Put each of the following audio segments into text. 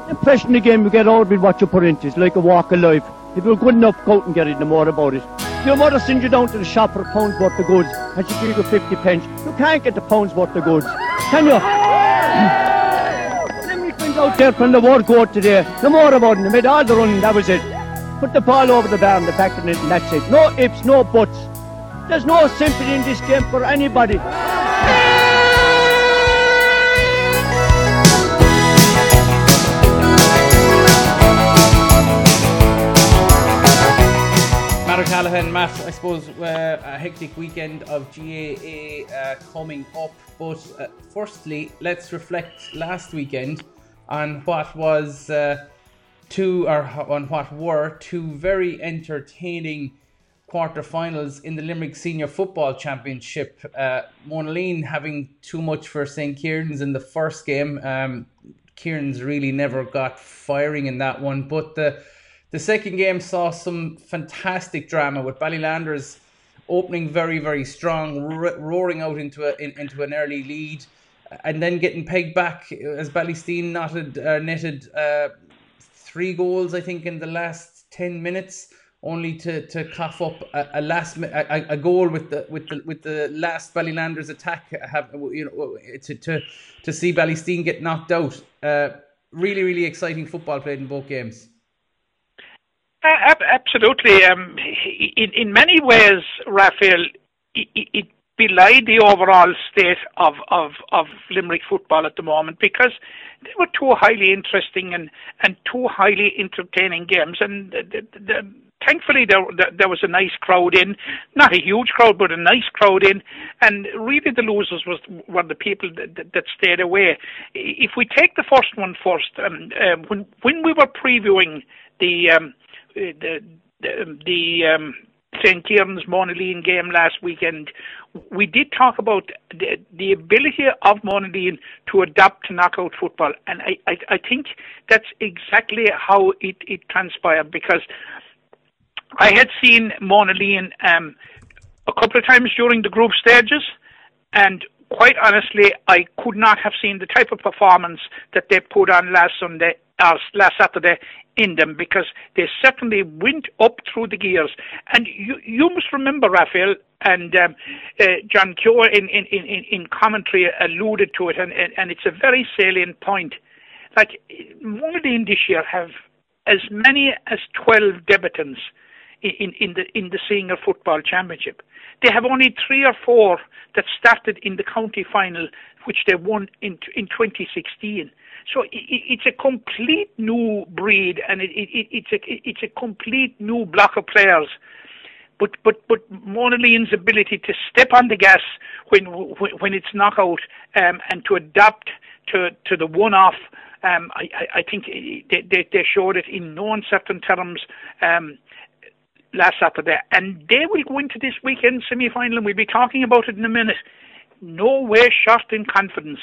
The impression again we get out with what you put into it's like a walk of life. If you're good enough, go out and get it, no more about it. If your mother sends you down to the shop for a pound's worth of goods and she gives you 50 pence, you can't get the pound's worth of goods, can you? Limerick went out there from the word go today, no more about it, they made all the running, that was it. Put the ball over the bar and the back of it and that's it. No ifs, no buts. There's no sympathy in this game for anybody. Matt O'Callaghan, Matt, I suppose a hectic weekend of GAA coming up, but firstly, let's reflect last weekend on what was what were two very entertaining quarter-finals in the Limerick Senior Football Championship. Monaleen having too much for St. Kieran's in the first game. Kieran's really never got firing in that one, but the second game saw some fantastic drama with Ballylanders opening very, very strong, roaring out into an early lead, and then getting pegged back as Ballysteen netted 3 goals, I think, in the last 10 minutes, only to cough up a goal with the last Ballylanders attack, to see Ballysteen get knocked out. Really, really exciting football played in both games. Absolutely. In many ways, Raphael, it belied the overall state of Limerick football at the moment, because they were two highly interesting and two highly entertaining games, and thankfully there was a nice crowd in, not a huge crowd, but a nice crowd in, and really the losers were the people that stayed away. If we take the first one first, when we were previewing the St. Kieran's Monaleen game last weekend, we did talk about the ability of Monaleen to adapt to knockout football, and I think that's exactly how it transpired, because I had seen Monaleen a couple of times during the group stages, and quite honestly, I could not have seen the type of performance that they put on last Saturday in them, because they certainly went up through the gears. And you must remember, Raphael, and John Keogh in commentary alluded to it, and it's a very salient point. Like, Monaleen this year have as many as 12 debutants in the Senior Football Championship. They have only 3 or 4 that started in the county final, which they won in 2016. So it's a complete new breed, and it's a complete new block of players. But Monaleen's ability to step on the gas when it's knockout, and to adapt to the one-off, I think they showed it in no uncertain terms last Saturday, and they will go into this weekend semi-final, and we'll be talking about it in a minute. No way short in confidence.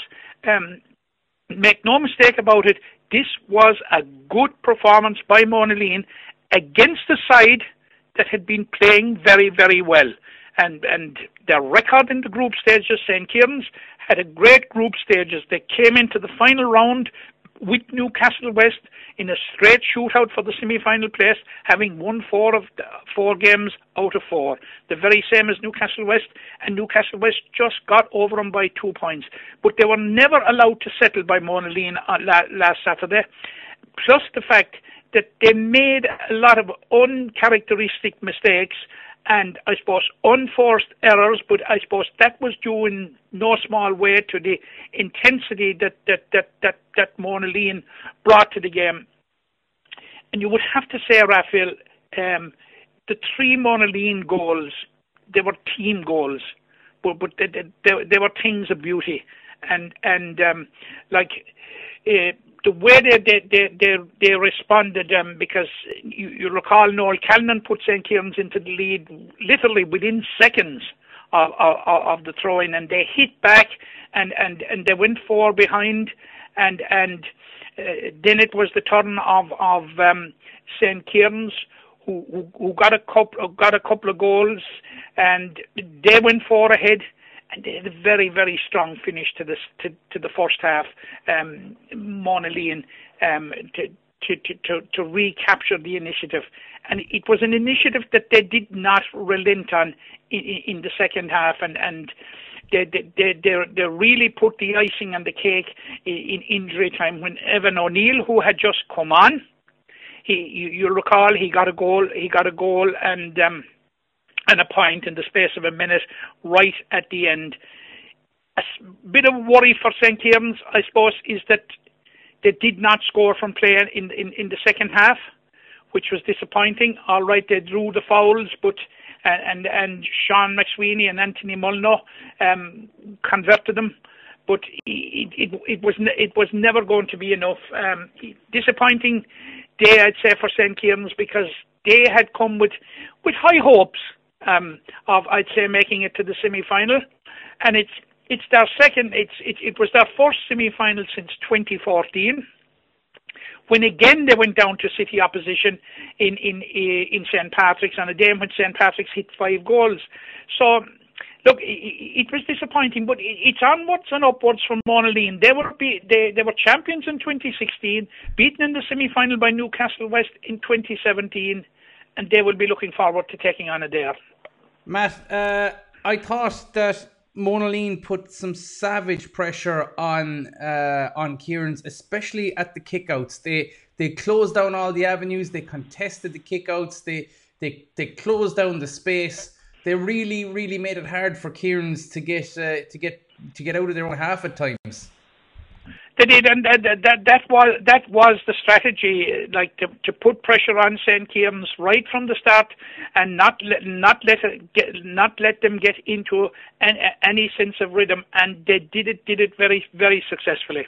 Make no mistake about it, this was a good performance by Monaleen against a side that had been playing very, very well. And their record in the group stages, St. Kieran's had a great group stages. They came into the final round with Newcastle West in a straight shootout for the semi-final place, having won 4 games out of 4. The very same as Newcastle West, and Newcastle West just got over them by 2 points. But they were never allowed to settle by Monaleen last Saturday, plus the fact that they made a lot of uncharacteristic mistakes and, I suppose, unforced errors, but I suppose that was due in no small way to the intensity that Monaleen brought to the game. And you would have to say, Raphael, the 3 Monaleen goals, they were team goals, but they were things of beauty. And the way they responded, because you recall Noel Callinan put St. Kieran's into the lead literally within seconds of the throw-in, and they hit back and they went 4 behind, and then it was the turn of St. Kieran's who got a couple of goals, and they went 4 ahead. and they had a very, very strong finish to the first half. Monaghan to recapture the initiative, and it was an initiative that they did not relent on in the second half, and they really put the icing on the cake in injury time when Evan O'Neill, who had just come on, you recall he got a goal and a point in the space of a minute right at the end. A bit of worry for St. Kieran's, I suppose, is that they did not score from play in the second half, which was disappointing. All right, they drew the fouls, but and Sean McSweeney and Anthony Mulno converted them, but it was never going to be enough. Disappointing day, I'd say, for St. Kieran's, because they had come with high hopes of, I'd say, making it to the semi-final, and it's their second. It was their first semi-final since 2014. When again they went down to City opposition in St. Patrick's on a day when St. Patrick's hit 5 goals. So, look, it was disappointing, but it's onwards and upwards from Monaghan. They were champions in 2016, beaten in the semi-final by Newcastle West in 2017, and they will be looking forward to taking on Adare. Matt, I thought that Monaghan put some savage pressure on Kieran's, especially at the kickouts. They closed down all the avenues. They contested the kickouts. They closed down the space. They really, really made it hard for Kieran's to get out of their own half at times. They did, and that was the strategy, like to put pressure on St. Kieran's right from the start, and not let them get into any sense of rhythm, and they did it very, very successfully.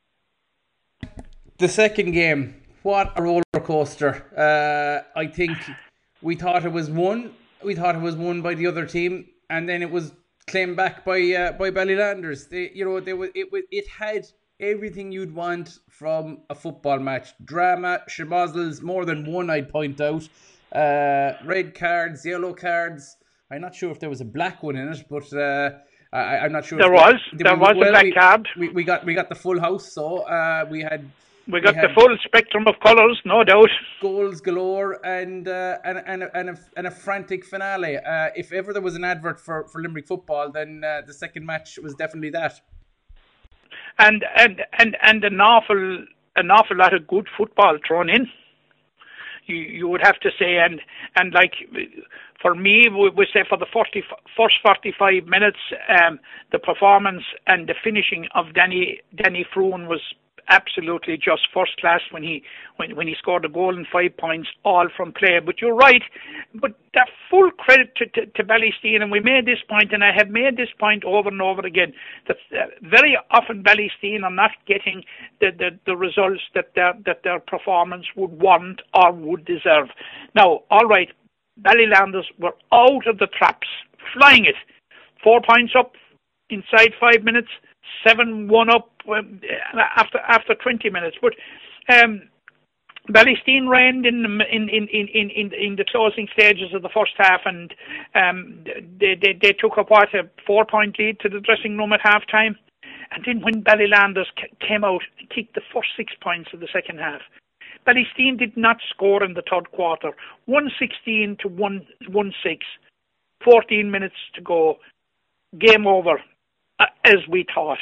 The second game, what a roller coaster! I think we thought it was won. We thought it was won by the other team, and then it was claimed back by Ballylanders. It had everything you'd want from a football match. Drama, schmozzles, more than one, I'd point out. Red cards, yellow cards. I'm not sure if there was a black one in it, but I'm not sure. There was a black card. We got the full house, so we had the full spectrum of colours, no doubt. Goals galore and a frantic finale. If ever there was an advert for Limerick football, then the second match was definitely that. And an awful lot of good football thrown in. You would have to say, and like for me, we say for the first 45 minutes, the performance and the finishing of Danny Froon was absolutely just first class when he scored a goal and 5 points, all from play. But you're right, but that full credit to Ballysteen, and we made this point, and I have made this point over and over again, that very often Ballysteen are not getting the results that their performance would want or would deserve. Now, all right, Ballylanders were out of the traps, flying it, 4 points up inside 5 minutes, 7-1 up after 20 minutes. But Ballysteen reigned in the closing stages of the first half, and they took up a 4-point lead to the dressing room at half time. And then when Ballylanders came out and kicked the first 6 points of the second half, Ballysteen did not score in the third quarter. 1-16 to 1-6. 14 minutes to go. Game over, as we thought.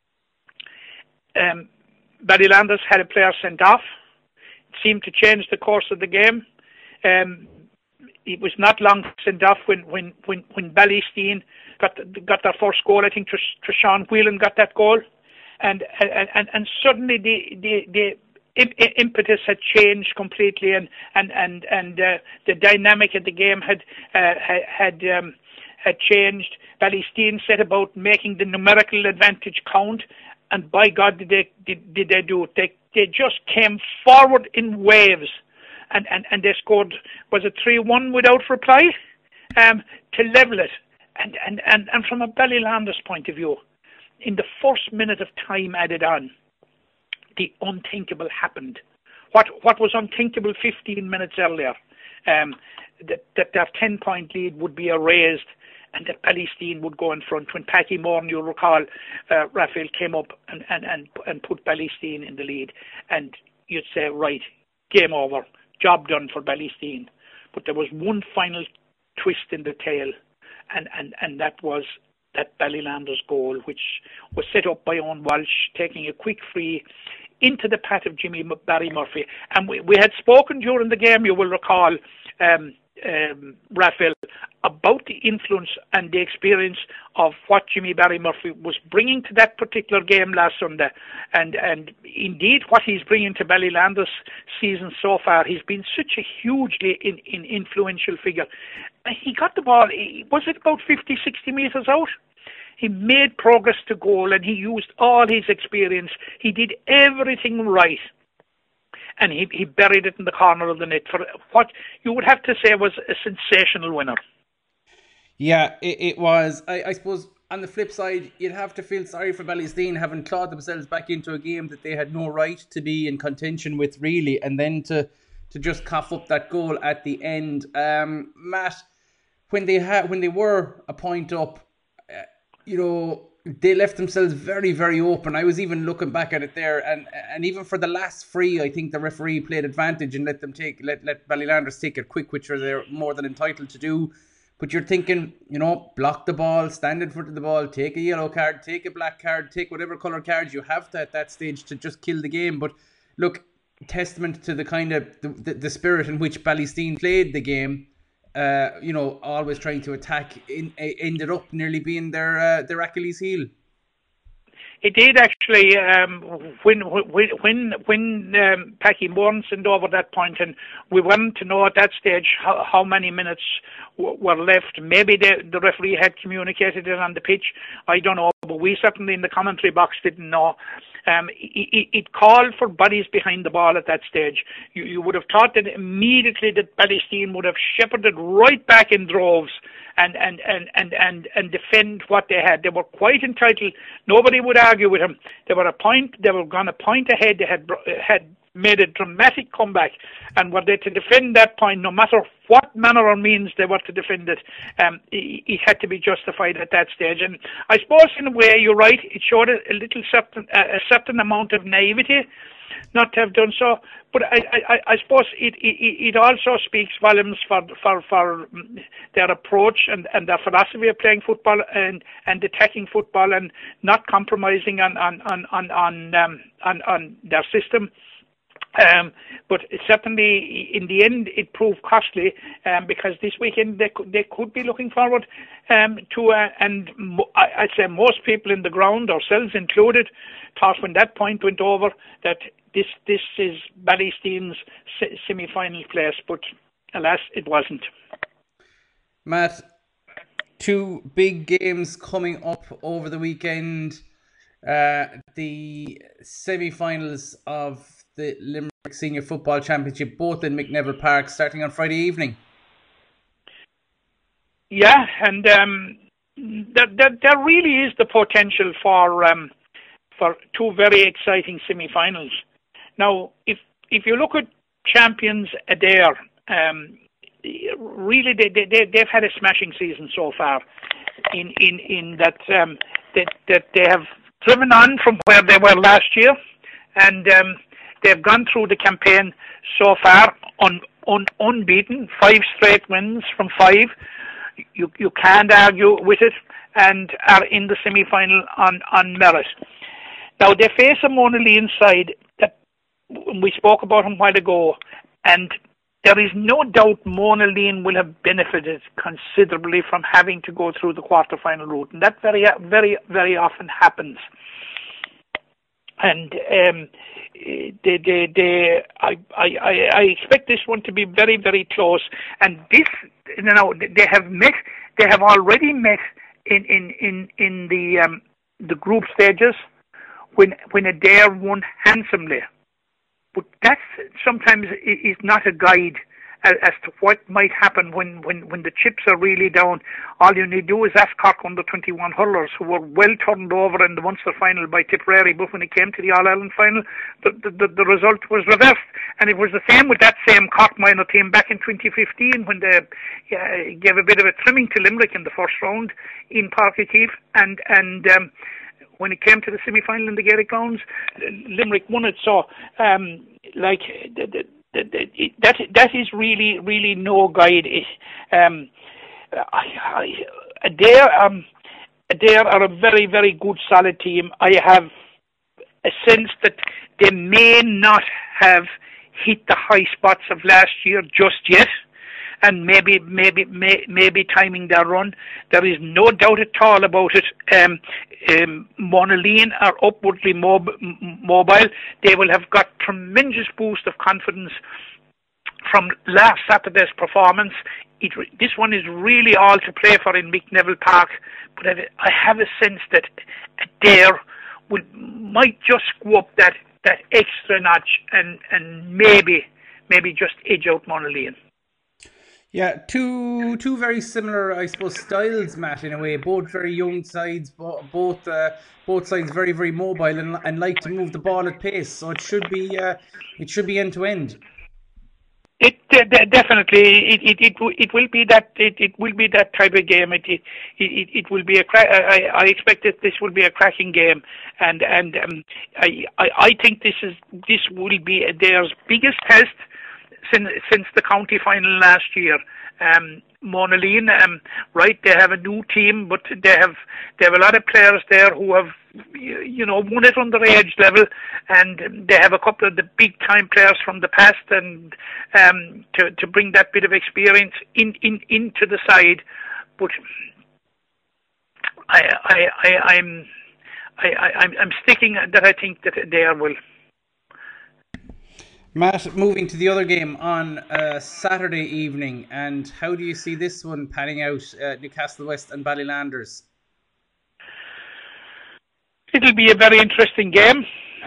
Ballylanders had a player sent off. It seemed to change the course of the game. It was not long sent off when Ballysteen got their first goal. I think Treshawn Whelan got that goal, and suddenly the impetus had changed completely, and the dynamic of the game had changed. Ballysteen set about making the numerical advantage count, and by God did they do it. They just came forward in waves, and they scored, was it 3-1 without reply, to level it. And from a Ballylanders point of view, in the first minute of time added on, the unthinkable happened. What was unthinkable 15 minutes earlier, that their 10-point lead would be erased, and that Ballysteen would go in front. When Paddy Moran, you'll recall, Raphael came up and put Ballysteen in the lead, and you'd say, right, game over, job done for Ballysteen. But there was one final twist in the tail, and that was that Ballylanders goal, which was set up by Owen Walsh, taking a quick free into the path of Barry Murphy. And we had spoken during the game, you will recall, Raphael, about the influence and the experience of what Barry Murphy was bringing to that particular game last Sunday. And indeed, what he's bringing to Ballylanders season so far, he's been such a hugely influential figure. He got the ball, was it about 50, 60 metres out? He made progress to goal, and he used all his experience. He did everything right. And he buried it in the corner of the net for what you would have to say was a sensational winner. Yeah, it was. I suppose on the flip side, you'd have to feel sorry for Ballysteen having clawed themselves back into a game that they had no right to be in contention with, really, and then to just cough up that goal at the end. Matt, when they were a point up, they left themselves very, very open. I was even looking back at it there, and even for the last free, I think the referee played advantage and let Ballylanders take it quick, which they're more than entitled to do. But you're thinking, block the ball, stand in front of the ball, take a yellow card, take a black card, take whatever colour cards you have to at that stage to just kill the game. But look, testament to the kind of the spirit in which Ballysteen played the game. Always trying to attack, ended up nearly being their Achilles heel. It did actually. When Paddy Moran sent over that point, and we wanted to know at that stage how many minutes were left. Maybe the referee had communicated it on the pitch. I don't know, but we certainly in the commentary box didn't know. It called for bodies behind the ball at that stage. You would have thought that immediately that Ballysteen would have shepherded right back in droves and defend what they had. They were quite entitled. Nobody would argue with them. They were gone a point ahead. They had made a dramatic comeback, and were they to defend that point, no matter what manner or means they were to defend it, it had to be justified at that stage. And I suppose in a way you're right, it showed a certain amount of naivety not to have done so, but I suppose it also speaks volumes for their approach and their philosophy of playing football and attacking football and not compromising on their system. But certainly, in the end, it proved costly because this weekend they could be looking forward to, and I'd say most people in the ground, ourselves included, thought when that point went over that this is Ballysteen's semi-final place, but alas, it wasn't. Matt, two big games coming up over the weekend. The semi-finals of the Limerick Senior Football Championship, both in McNeville Park, starting on Friday evening. Yeah, and there really is the potential for two very exciting semi-finals. Now, if you look at champions Adair, really they've had a smashing season so far. In that they have driven on from where they were last year, and they've gone through the campaign so far unbeaten, 5 straight wins from 5. You can't argue with it, and are in the semi-final on merit. Now they face a Monaleen side that we spoke about a while ago, and there is no doubt Monaleen will have benefited considerably from having to go through the quarter-final route, and that very, very, very often happens. And I expect this one to be very, very close. And this, they have already met in the group stages when Adair won handsomely. But that sometimes is not a guide as to what might happen when the chips are really down. All you need to do is ask Cork under 21 hurlers, who were well turned over in the Munster final by Tipperary, but when it came to the All Ireland final, the result was reversed. And it was the same with that same Cork minor team back in 2015 when they gave a bit of a trimming to Limerick in the first round in Páirc Uí Chaoimh, and when it came to the semi-final in the Gaelic Grounds, Limerick won it. So, that is really no guide. They are a very, very good, solid team. I have a sense that they may not have hit the high spots of last year just yet, and maybe timing their run. There is no doubt at all about it. Monaleen are upwardly mobile. They will have got tremendous boost of confidence from last Saturday's performance. This one is really all to play for in Mick Neville Park, but I have a sense that Adare might just go up that extra notch and maybe just edge out Monaleen. Yeah, two very similar, I suppose, styles, Matt, in a way. Both very young sides, both sides very, very mobile and like to move the ball at pace. So it should be end to end. It definitely it will be that it will be that type of game. It will be I expect that this will be a cracking game, and I think this will be Adair's biggest test since the county final last year. Monaleen, right? They have a new team, but they have a lot of players there who have won it on the age level, and they have a couple of the big time players from the past, and to bring that bit of experience into the side. But I'm sticking that I think that Adair will. Matt, moving to the other game on Saturday evening, and how do you see this one panning out, Newcastle West and Ballylanders? It'll be a very interesting game.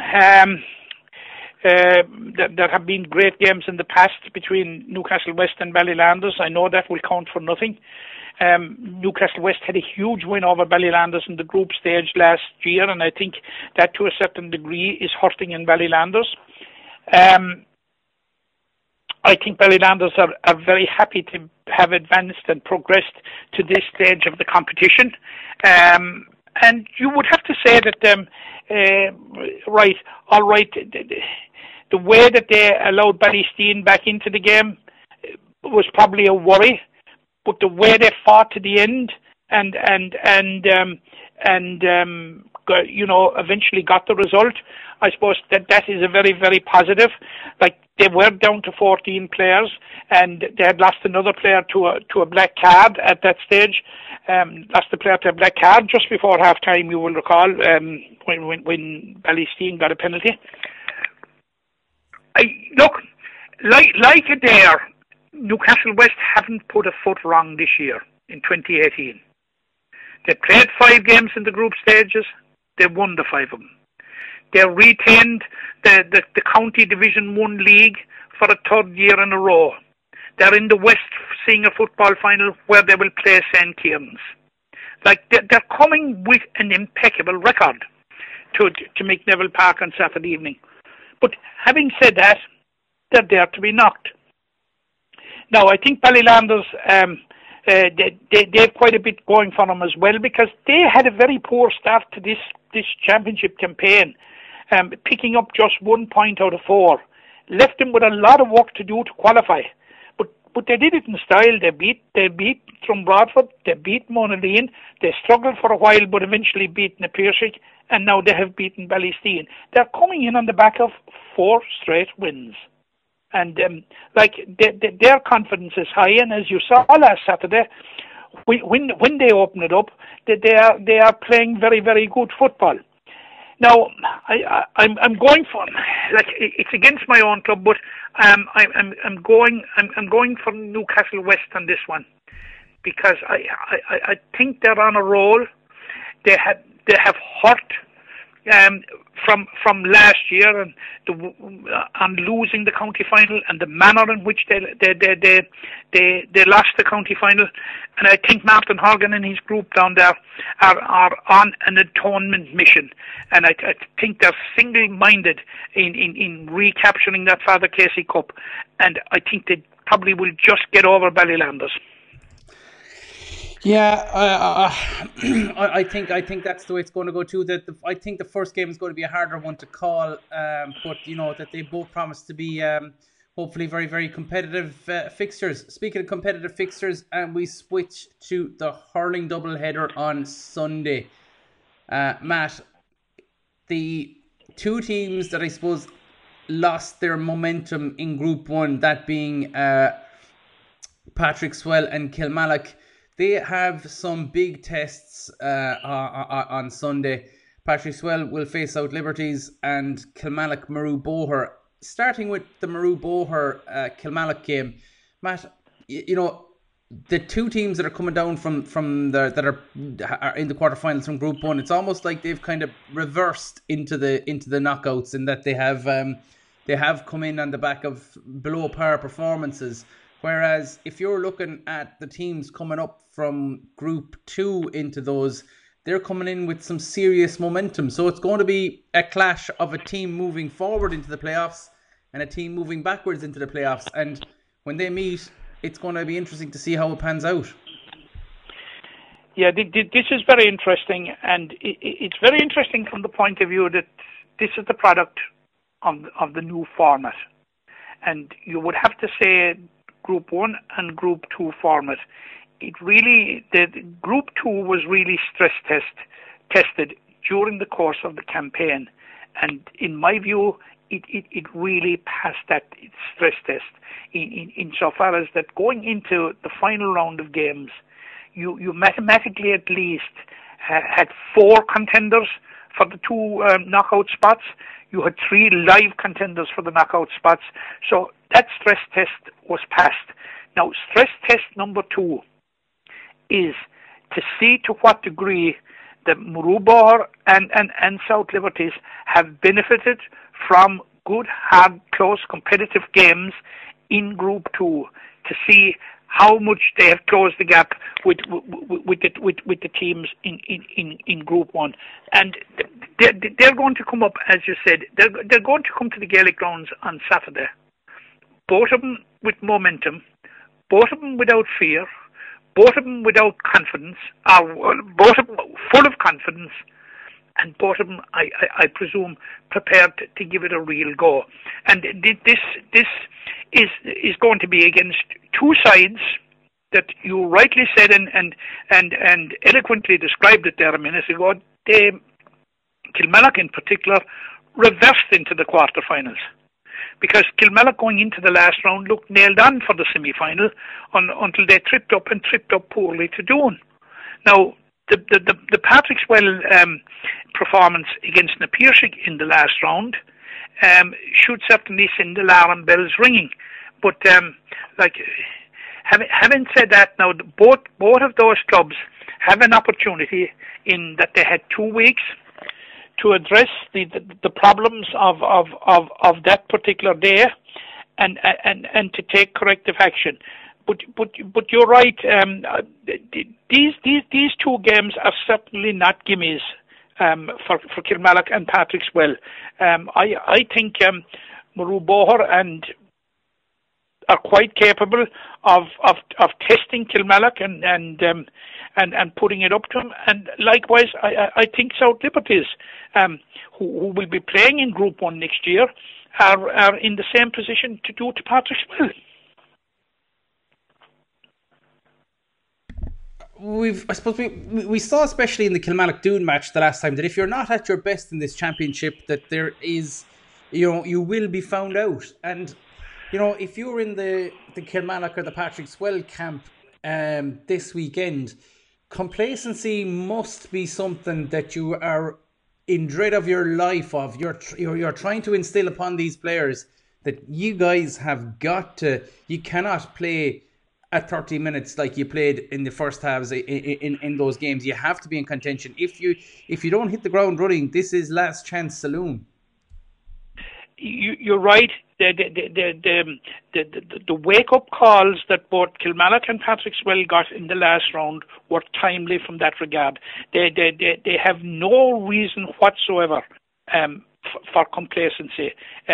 There have been great games in the past between Newcastle West and Ballylanders. I know that will count for nothing. Newcastle West had a huge win over Ballylanders in the group stage last year, and I think that to a certain degree is hurting in Ballylanders. I think Ballylanders are very happy to have advanced and progressed to this stage of the competition. And you would have to say that, the way that they allowed Ballysteen back into the game was probably a worry, but the way they fought to the end and eventually got the result, I suppose that is a very, very positive. Like, they were down to 14 players, and they had lost another player to a black card at that stage. Lost the player to a black card just before half time, you will recall, when Ballysteen got a penalty. Like Adair, Newcastle West haven't put a foot wrong this year in 2018. They played 5 games in the group stages. They won the 5 of them. They retained the County Division 1 league for a 3rd year in a row. They're in the West Senior Football Final where they will play St. Kieran's. Like, they're coming with an impeccable record to Mick Neville Park on Saturday evening. But having said that, they're there to be knocked. Now, I think Ballylanders, they have quite a bit going for them as well, because they had a very poor start to this championship campaign, picking up just 1 point out of 4. Left them with a lot of work to do to qualify. But they did it in style. They beat Broadford, they beat Monaleen, they struggled for a while but eventually beat Na Piarsaigh, and now they have beaten Ballysteen. They're coming in on the back of 4 straight wins. And their confidence is high, and as you saw last Saturday, when they open it up, they are playing very, very good football. Now, I'm going for, like, it's against my own club, but I'm going for Newcastle West on this one, because I think they're on a roll. They have hurt from last year and losing the county final and the manner in which they lost the county final. And I think Martin Horgan and his group down there are on an atonement mission, and I think they're single-minded in recapturing that Father Casey Cup, and I think they probably will just get over Ballylanders. Yeah, I think that's the way it's going to go too. I think the first game is going to be a harder one to call, but that they both promise to be hopefully very, very competitive fixtures. Speaking of competitive fixtures, and we switch to the hurling doubleheader on Sunday. Matt, the two teams that I suppose lost their momentum in Group 1, that being Patrick Swell and Kilmallock, they have some big tests on Sunday. Patrick Swell will face South Liberties and Kilmallock Maru Boher. Starting with the Maru Boher Kilmallock game, Matt, the two teams that are coming down that are in the quarterfinals from Group 1, it's almost like they've kind of reversed into the knockouts, in that they have come in on the back of below par performances. Whereas if you're looking at the teams coming up from Group 2 into those, they're coming in with some serious momentum. So it's going to be a clash of a team moving forward into the playoffs and a team moving backwards into the playoffs. And when they meet, it's going to be interesting to see how it pans out. Yeah, this is very interesting. And it's very interesting from the point of view that this is the product of the new format. And you would have to say Group 1 and Group 2 format. The Group 2 was really stress tested during the course of the campaign, and in my view, it really passed that stress test in so far as that going into the final round of games, you mathematically at least had 4 contenders for the 2 knockout spots. You had 3 live contenders for the knockout spots. So that stress test was passed. Now, stress test number 2 is to see to what degree the Maru Boher and South Liberties have benefited from good, hard, close, competitive games in Group 2, to see how much they have closed the gap with the teams in Group 1. And they're going to come up, as you said, they're going to come to the Gaelic grounds on Saturday. Both of them with momentum, both of them without fear, both of them without confidence, both of them full of confidence, and both of them, I presume, prepared to give it a real go. And this is going to be against two sides that you rightly said and eloquently described it there a minute ago. Kilmallock in particular reversed into the quarterfinals, because Kilmallock going into the last round looked nailed on for the semi-final until they tripped up poorly to Doon. Now, the Patrick Swell performance against Napirsig in the last round should certainly send the alarm bells ringing. But having said that, now both of those clubs have an opportunity in that they had 2 weeks to address the problems of that particular day and to take corrective action. But you're right. These 2 games are certainly not gimmies for Kilmallock and Patrick Swell. I think Maru Boher are quite capable of testing Kilmallock and putting it up to them. And likewise, I think South Liberties, who will be playing in Group 1 next year, are in the same position to do to Patrick Swell. I suppose we saw, especially in the Kilmallock Doon match the last time, that if you're not at your best in this championship, that there is, you will be found out. And if you're in the Kilmallock or the Patrick Swell camp this weekend, complacency must be something that you are in dread of your life of. You're trying to instill upon these players that you guys have got to. You cannot play at 30 minutes like you played in the first halves in those games. You have to be in contention. If you don't hit the ground running, this is last chance saloon. You're right. The wake up calls that both Kilmallock and Patrickswell got in the last round were timely from that regard. They have no reason whatsoever for complacency.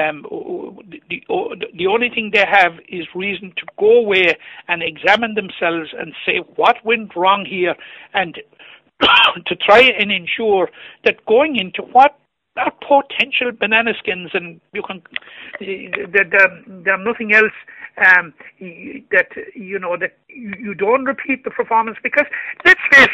The only thing they have is reason to go away and examine themselves and say what went wrong here, and to try and ensure that going into what are potential banana skins, and you can they're nothing else that you don't repeat the performance, because let's face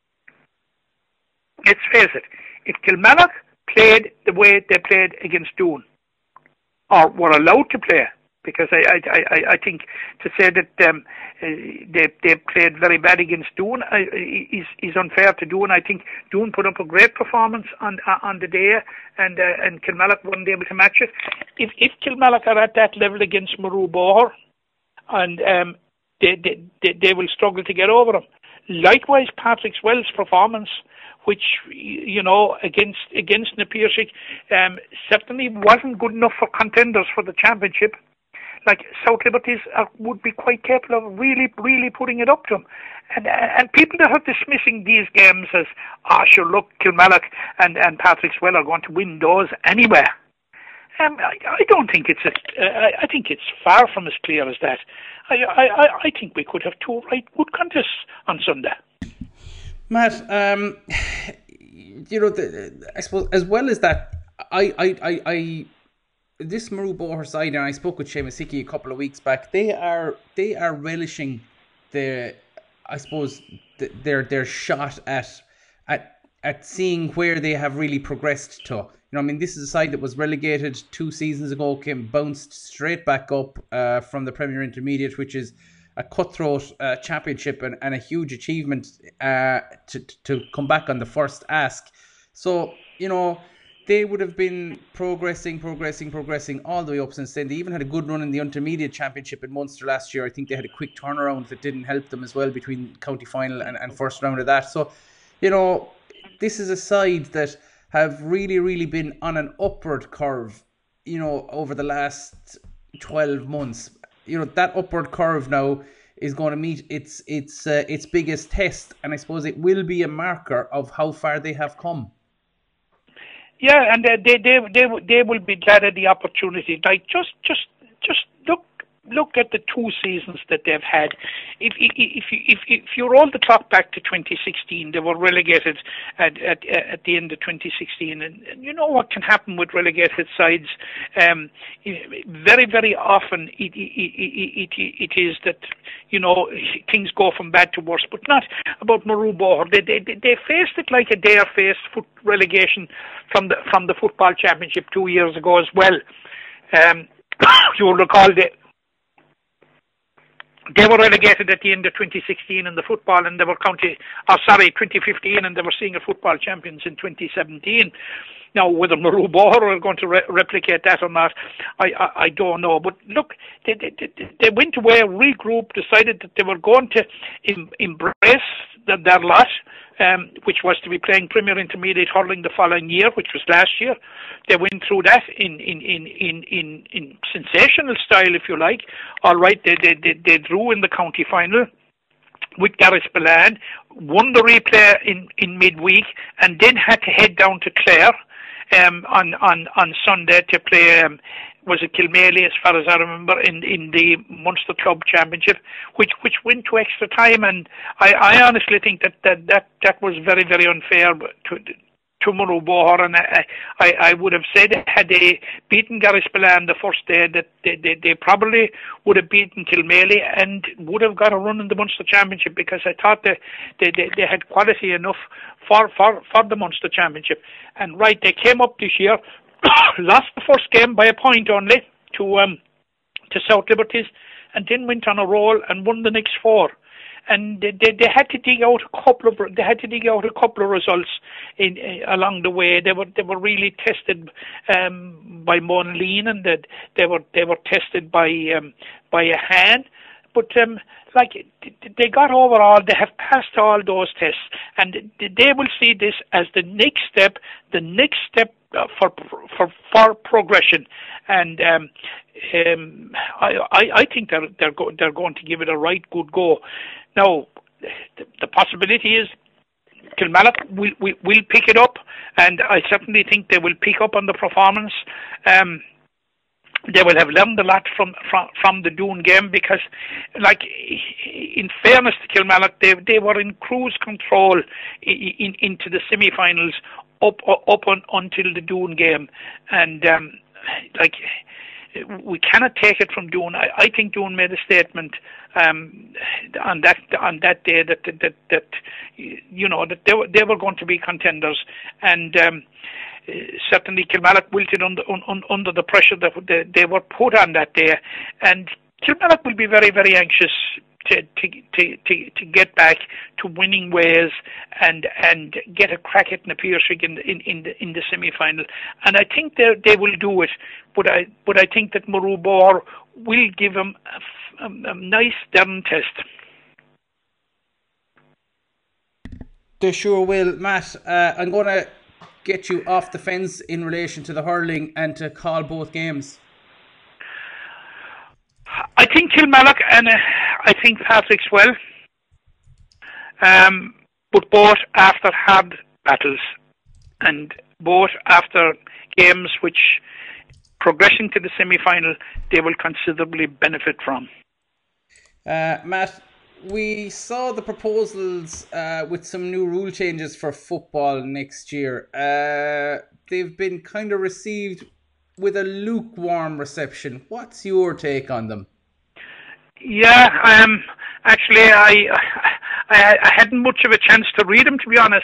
it, if Kilmallock played the way they played against Doon, or were allowed to play, because I think to say that they played very bad against Doon is unfair to Doon. I think Doon put up a great performance on the day, and Kilmallock wasn't able to match it. If Kilmallock are at that level against Maru-Boher, and they will struggle to get over them. Likewise, Patrickswell's performance, which against Napirsik, certainly wasn't good enough for contenders for the championship. Like South Liberties would be quite capable of really, really putting it up to them. And people that are dismissing these games as, sure, look, Kilmallock and Patrickswell are going to win those anyway. I don't think I think it's far from as clear as that. I think we could have two right good contests on Sunday. Matt, I suppose as well as that, this Maru-Boher side, and I spoke with Seamus Hickey a couple of weeks back, they are relishing their shot at seeing where they have really progressed to. This is a side that was relegated 2 seasons ago, bounced straight back up from the Premier Intermediate, which is a cutthroat championship and a huge achievement to come back on the first ask. So, they would have been progressing all the way up since then. They even had a good run in the Intermediate Championship in Munster last year. I think they had a quick turnaround that didn't help them as well between county final and first round of that. So, this is a side that have really, really been on an upward curve, over the last 12 months. That upward curve now is going to meet its biggest test, and I suppose it will be a marker of how far they have come. Yeah, and they will be glad at the opportunity. Like just look at the 2 seasons that they've had. If you roll the clock back to 2016, they were relegated at the end of 2016, and you know what can happen with relegated sides. Very, very often it is that things go from bad to worse, but not about Maru-Boher. They faced it like a dare faced relegation from the football championship 2 years ago as well. You'll recall they were relegated at the end of 2016 in the football, and they were 2015, and they were senior football champions in 2017. Now, whether Maru-Boher are going to replicate that or not, I don't know. But look, they went away, regrouped, decided that they were going to embrace their lot, which was to be playing Premier Intermediate hurling the following year, which was last year. They went through that in sensational style, if you like. All right, they drew in the county final with Garris-Ballan, won the replay in midweek, and then had to head down to Clare on Sunday to play. Was it Kilmaley, as far as I remember, in the Munster Club Championship, which went to extra time, and I honestly think that was very, very unfair to Maru-Boher, and I would have said had they beaten Garris-Ballan the first day that they probably would have beaten Kilmaley and would have got a run in the Munster Championship, because I thought they had quality enough for the Munster Championship. And right, they came up this year, lost the first game by a point only to South Liberties, and then went on a roll and won the next 4. And they had to dig out a couple of results along the way. They were really tested by Monaleen, and they were tested by a hand. but like they got over all, they have passed all those tests, and they will see this as the next step for progression, and I think they're going to give it a right good go. Now, the possibility is Kilmallock will pick it up, and I certainly think they will pick up on the performance. They will have learned a lot from the Doon game, because, like, in fairness to Kilmallock, they were in cruise control into the semi-finals until the Doon game, and like, we cannot take it from Doon. I think Doon made a statement on that day that you know, that they were going to be contenders, and certainly Kilmallock wilted under the pressure that they were put on that day, and Kilmallock will be very, very anxious to get back to winning ways and get a crack at Na Piarsaigh in the semi-final, and I think they will do it. But I think that Marubor will give them a nice stern test. They sure will, Matt. I'm going to get you off the fence in relation to the hurling and to call both games. I think Kilmallock and I think Patrick's well, but both after hard battles and both after games which, progressing to the semi-final, they will considerably benefit from. Matt, we saw the proposals with some new rule changes for football next year. They've been kind of received with a lukewarm reception. What's your take on them? Yeah, actually, I hadn't much of a chance to read them, to be honest,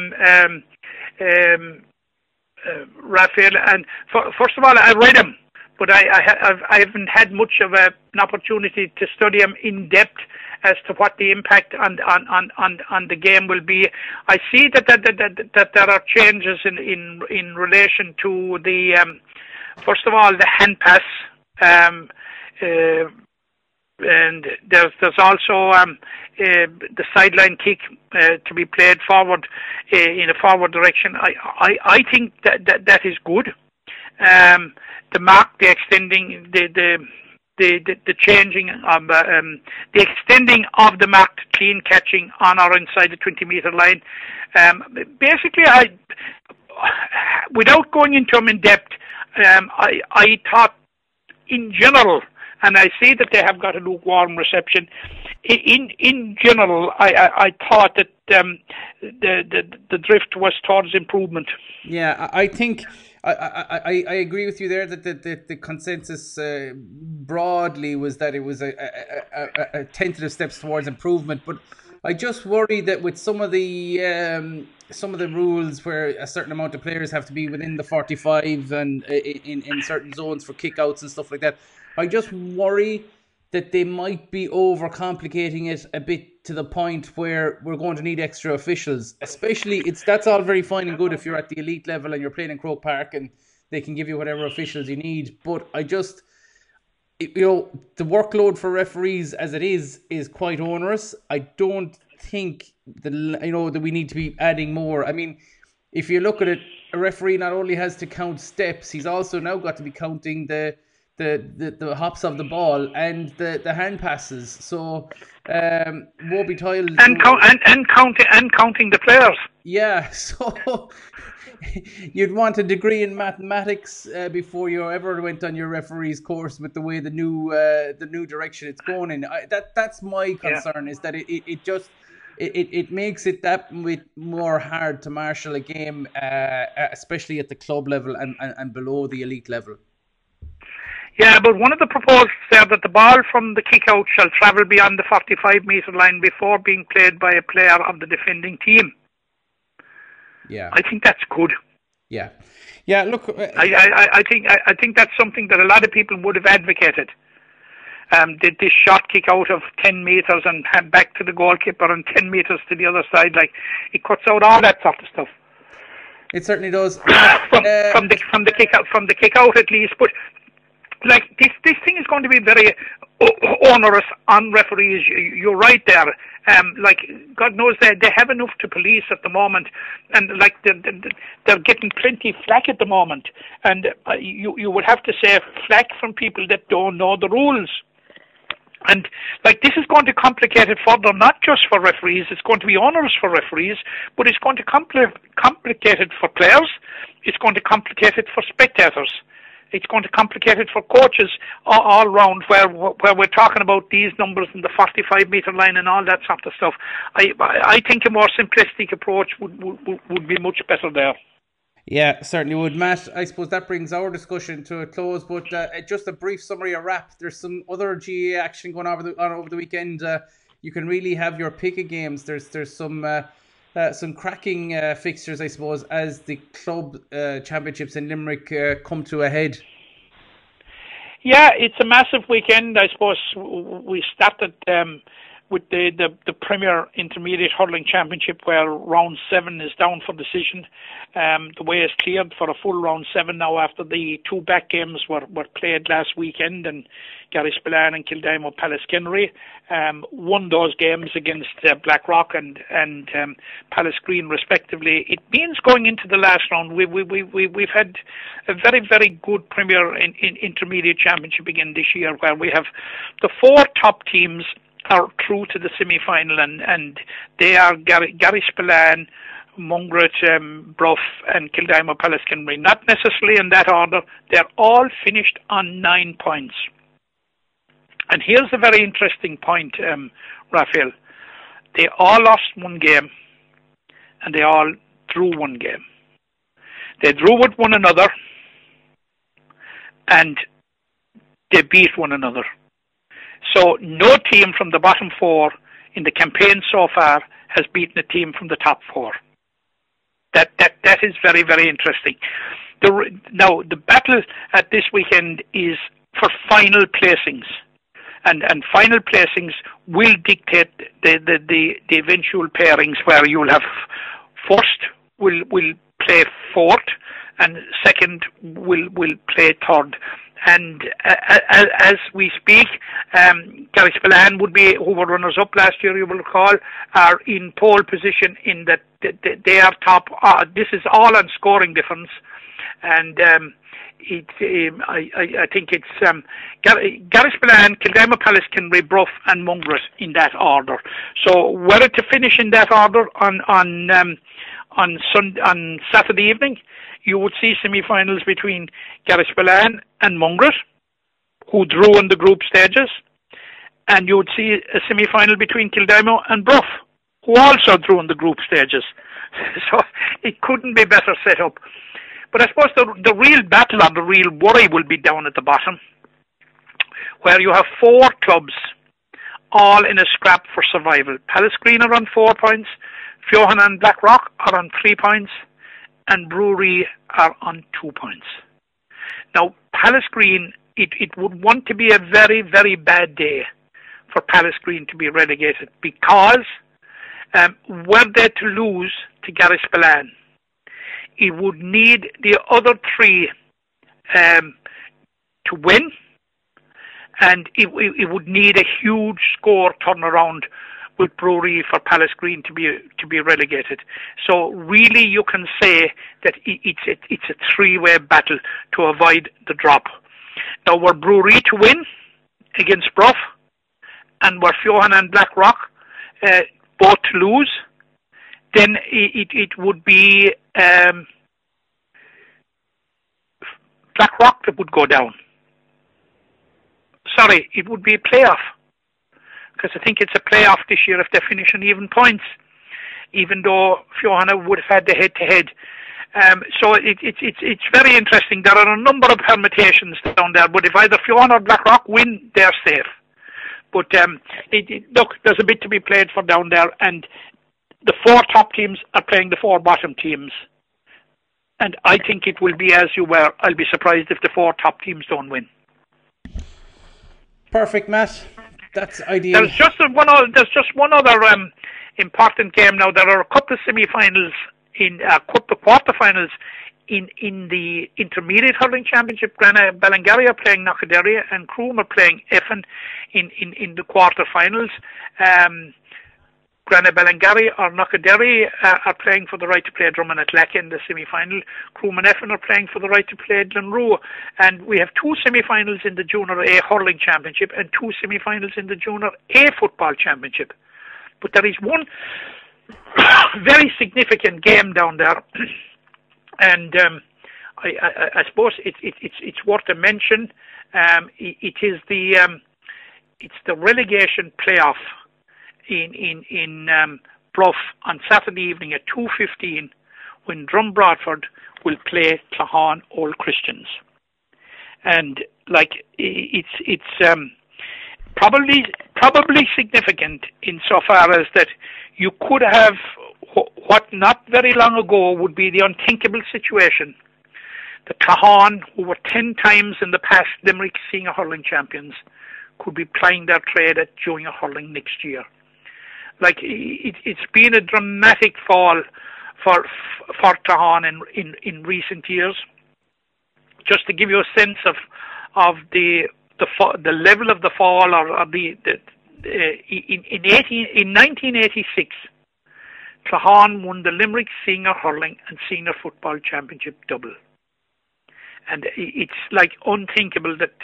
Raphael. And first of all, I read them, but I haven't had much of an opportunity to study them in depth as to what the impact on the game will be. I see that there are changes in relation to the first of all, the hand pass, and there's also the sideline kick to be played forward in a forward direction. I think that is good. The mark, the extending, the changing of the extending of the marked clean catching on or inside the 20-meter line. Basically, without going into them in depth, I thought in general, and I see that they have got a lukewarm reception. In general, I thought that the drift was towards improvement. Yeah, I think I agree with you there that the consensus broadly was that it was a tentative steps towards improvement, but I just worry that with some of the rules where a certain amount of players have to be within the 45 and in certain zones for kickouts and stuff like that, I just worry that they might be overcomplicating it a bit to the point where we're going to need extra officials. Especially, that's all very fine and good if you're at the elite level and you're playing in Croke Park and they can give you whatever officials you need. But I just, the workload for referees as it is quite onerous. I don't think that we need to be adding more. I mean, if you look at it, a referee not only has to count steps, he's also now got to be counting the hops of the ball and the hand passes. So Moby Tile and counting the players. Yeah, so you'd want a degree in mathematics before you ever went on your referee's course with the way the new direction it's going in. That's my concern, is that it makes it that bit more hard to marshal a game, especially at the club level and below the elite level. Yeah, but one of the proposals there that the ball from the kick-out shall travel beyond the 45-meter line before being played by a player of the defending team. Yeah, I think that's good. Yeah. Look, I think that's something that a lot of people would have advocated. Did this shot kick out of 10 meters and head back to the goalkeeper and 10 meters to the other side, like, it cuts out all that sort of stuff. It certainly does. from the kick out at least, but like this thing is going to be very onerous on referees. You're right there. Like God knows they have enough to police at the moment, and like they're getting plenty flack at the moment. And you would have to say flack from people that don't know the rules. And like this is going to complicate it further, not just for referees. It's going to be onerous for referees, but it's going to complicate it for players. It's going to complicate it for spectators. It's going to complicate it for coaches all round, where we're talking about these numbers and the 45-meter line and all that sort of stuff. I think a more simplistic approach would be much better there. Yeah, certainly would. Matt, I suppose that brings our discussion to a close, but just a brief summary, a wrap. There's some other GAA action going on over the weekend. You can really have your pick of games. There's some cracking fixtures, I suppose, as the club championships in Limerick come to a head. Yeah, it's a massive weekend. I suppose we started with the Premier Intermediate Hurling Championship, where round 7 is down for decision. The way is cleared for a full round 7 now after the 2 back games were played last weekend, and Garryspillane and Kildimo Pallaskenry won those games against Blackrock and Pallasgreen respectively. It means going into the last round we've had a very, very good Premier Intermediate Championship again this year, where we have the 4 top teams are through to the semi-final, and they are Garryspillane, Mungret, Bruff and Kildimo Pallaskenry. Not necessarily in that order. They're all finished on 9 points. And here's a very interesting point, Raphael. They all lost 1 game, and they all drew 1 game. They drew with one another, and they beat one another. So no team from the bottom 4 in the campaign so far has beaten a team from the top 4. That is very, very interesting. Now the battle at this weekend is for final placings, and final placings will dictate the eventual pairings, where you'll have first will play 4th, and second will play 3rd. And as we speak, Garryspillane would be, who were runners up last year, you will recall, are in pole position in that they are top. This is all on scoring difference, and I think it's Garryspillane, Kildimo Pallaskenry, Bruff and Mungret in that order. So whether to finish in that order on Saturday evening, you would see semi-finals between Garryspillane and Mungret, who drew in the group stages, and you would see a semi-final between Kildimo and Bruff, who also drew in the group stages. So it couldn't be better set up. But I suppose the real battle or the real worry will be down at the bottom, where you have 4 clubs all in a scrap for survival. Pallasgreen are on 4 points, Fiohanna and Blackrock are on 3 points, and Brewery are on 2 points. Now, Pallasgreen, it would want to be a very, very bad day for Pallasgreen to be relegated, because were they to lose to Garryspillane, it would need the other 3 to win, and it would need a huge score turnaround with Brewery for Pallasgreen to be relegated. So really, you can say that it's a 3-way battle to avoid the drop. Now, were Brewery to win against Bruff, and were Fiohanna and Blackrock both to lose, then it would be Blackrock that would go down. Sorry, it would be a playoff, because I think it's a playoff this year if they finish on even points, even though Fiohanna would have had the head-to-head. So it's very interesting. There are a number of permutations down there, but if either Fiohanna or Blackrock win, they're safe. But look, there's a bit to be played for down there, and the 4 top teams are playing the 4 bottom teams. And I think it will be as you were. I'll be surprised if the 4 top teams don't win. Perfect, Matt. That's ideal. There's just one other important game now. There are a couple of semi-finals, a couple of quarter-finals in the Intermediate Hurling Championship, Grana Ballingarry are playing Knockaderi and Croom are playing Effin in the quarter-finals. Grana Ballingarry or Knockaderi are playing for the right to play Drummond-Atlaca in the semi-final. Croom and Effin are playing for the right to play Glenroe. And we have 2 semi-finals in the Junior A Hurling Championship and 2 semi-finals in the Junior A Football Championship. But there is one very significant game down there, and I suppose it's worth a mention. It is it's the relegation playoff in Bruff on Saturday evening at 2:15 when Drum Broadford will play Claughaun Old Christians, and it's probably significant insofar as that you could have what not very long ago would be the unthinkable situation. The Claughaun, who were 10 times in the past Limerick senior hurling champions, could be plying their trade at junior hurling next year. It's been a dramatic fall for Claughaun in recent years. Just to give you a sense of the level of the fall, or in 1986, Claughaun won the Limerick Senior Hurling and Senior Football Championship double, and it's unthinkable that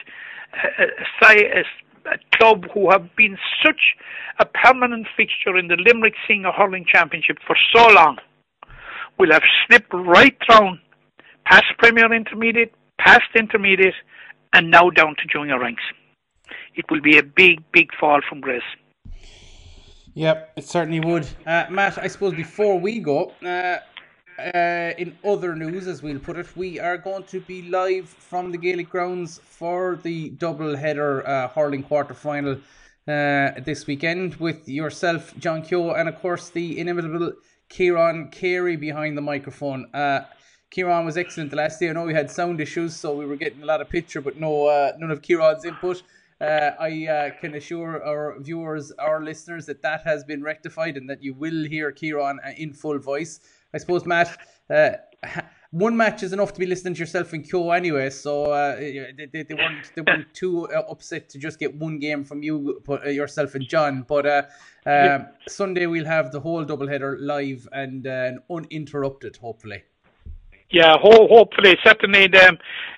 a club who have been such a permanent fixture in the Limerick Senior Hurling Championship for so long will have slipped right down past Premier Intermediate, past Intermediate, and now down to junior ranks. It will be a big fall from grace. Yep, it certainly would. Matt, I suppose before we go, in other news, as we'll put it, we are going to be live from the Gaelic grounds for the double-header hurling quarter-final this weekend with yourself, John Keogh, and of course the inimitable Kieran Carey behind the microphone. Kieran was excellent the last day. I know we had sound issues, so we were getting a lot of picture, but none of Kieran's input. I can assure our viewers, our listeners, that has been rectified and that you will hear Kieran in full voice. I suppose, Matt, one match is enough to be listening to yourself and Keogh anyway, so they weren't too upset to just get one game from you, yourself and John. But Sunday we'll have the whole doubleheader live and uninterrupted, hopefully. Yeah, hopefully. Certainly there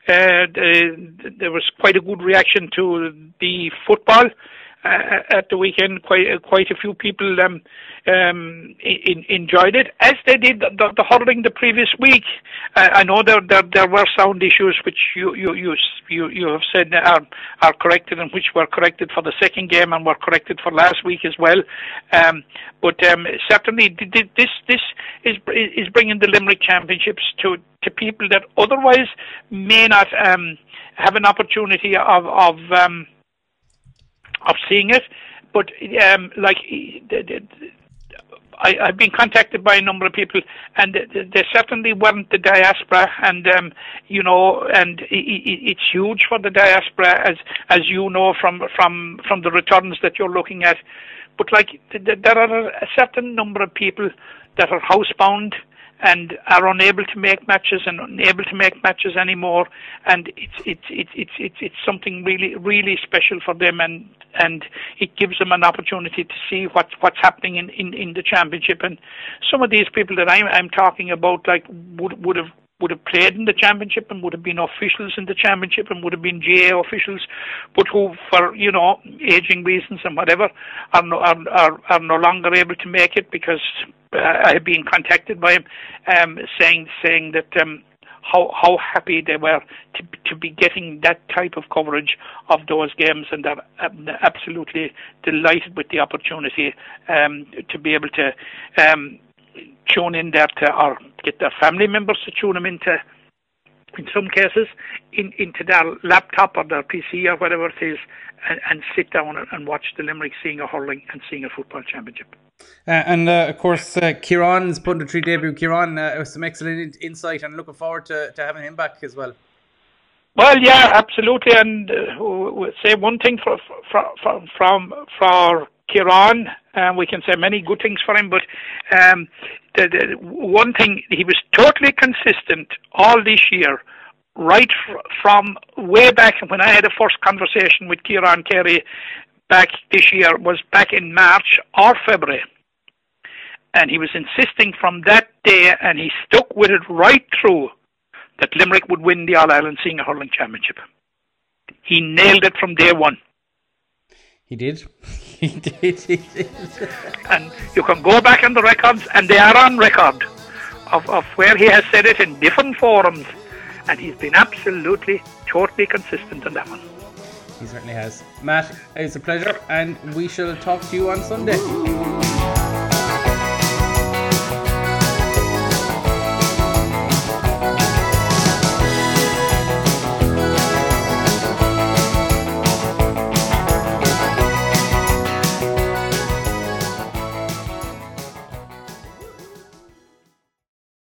was quite a good reaction to the football at the weekend. Quite a few people enjoyed it, as they did the hurling the previous week. I know there were sound issues which you have said are corrected, and which were corrected for the second game and were corrected for last week as well. But certainly this is bringing the Limerick Championships to people that otherwise may not have an opportunity of seeing it. But I've been contacted by a number of people, and they certainly weren't the diaspora, and and it's huge for the diaspora, as you know from the returns that you're looking at. But there are a certain number of people that are housebound and are unable to make matches and unable to make matches anymore, and it's something really special for them, and it gives them an opportunity to see what's happening in the championship. And some of these people that I'm talking about would have played in the championship and would have been officials in the championship and would have been GA officials, but who, for aging reasons and whatever, are no longer able to make it, because I have been contacted by him saying that how happy they were to be getting that type of coverage of those games, and they're absolutely delighted with the opportunity to be able to tune in there, or get their family members to tune them into, in some cases, into their laptop or their PC or whatever it is, and sit down and watch the Limerick Senior Hurling and Senior Football Championship. Of course, Kieran's punditry debut. Kieran, some excellent insight, and looking forward to having him back as well. Well, yeah, absolutely. And we'll say one thing for Kieran. We can say many good things for him, but the one thing, he was totally consistent all this year, right from way back when I had a first conversation with Kieran Carey back this year, was back in March or February. And he was insisting from that day, and he stuck with it right through, that Limerick would win the All-Ireland Senior Hurling Championship. He nailed it from day one. He did. He did. And you can go back on the records, and they are on record, of where he has said it in different forums, and he's been absolutely, totally consistent on that one. He certainly has. Matt, it's a pleasure, and we shall talk to you on Sunday.